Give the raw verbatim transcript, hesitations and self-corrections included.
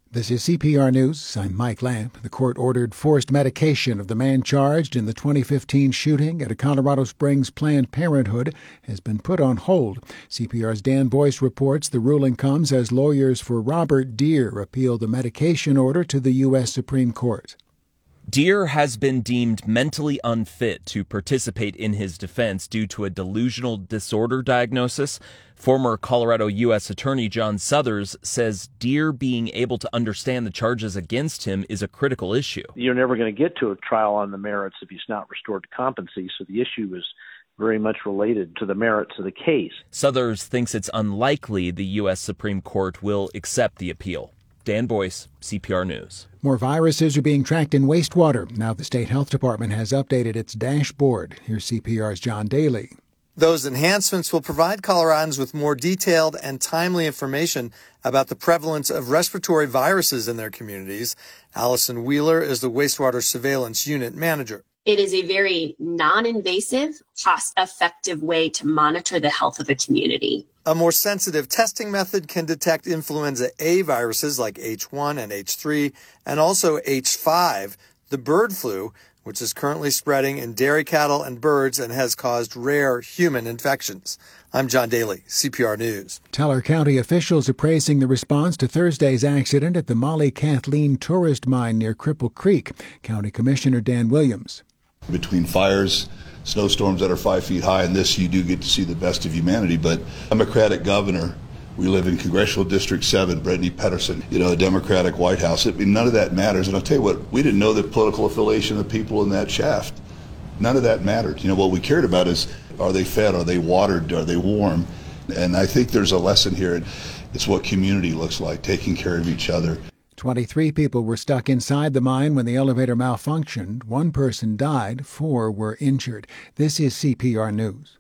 This is C P R News. I'm Mike Lamp. The court ordered forced medication of the man charged in the twenty fifteen shooting at a Colorado Springs Planned Parenthood has been put on hold. C P R's Dan Boyce reports the ruling comes as lawyers for Robert Deer appealed the medication order to the U S Supreme Court. Deer has been deemed mentally unfit to participate in his defense due to a delusional disorder diagnosis. Former Colorado U S Attorney John Suthers says Deer being able to understand the charges against him is a critical issue. You're never going to get to a trial on the merits if he's not restored to competency, so the issue is very much related to the merits of the case. Suthers thinks it's unlikely the U S Supreme Court will accept the appeal. Dan Boyce, C P R News. More viruses are being tracked in wastewater. Now the state health department has updated its dashboard. Here's C P R's John Daly. Those enhancements will provide Coloradans with more detailed and timely information about the prevalence of respiratory viruses in their communities. Allison Wheeler is the wastewater surveillance unit manager. It is a very non-invasive, cost-effective way to monitor the health of a community. A more sensitive testing method can detect influenza A viruses like H one and H three, and also H five, the bird flu, which is currently spreading in dairy cattle and birds and has caused rare human infections. I'm John Daly, C P R News. Teller County officials are praising the response to Thursday's accident at the Molly Kathleen tourist mine near Cripple Creek. County Commissioner Dan Williams. Between fires, snowstorms that are five feet high, and this, you do get to see the best of humanity. But Democratic governor, we live in Congressional District seven, Brittany Pedersen, you know, a Democratic White House. I mean, none of that matters. And I'll tell you what, we didn't know the political affiliation of the people in that shaft. None of that mattered. You know, what we cared about is, are they fed? Are they watered? Are they warm? And I think there's a lesson here. It's what community looks like, taking care of each other. twenty-three people were stuck inside the mine when the elevator malfunctioned. One person died. Four were injured. This is C P R News.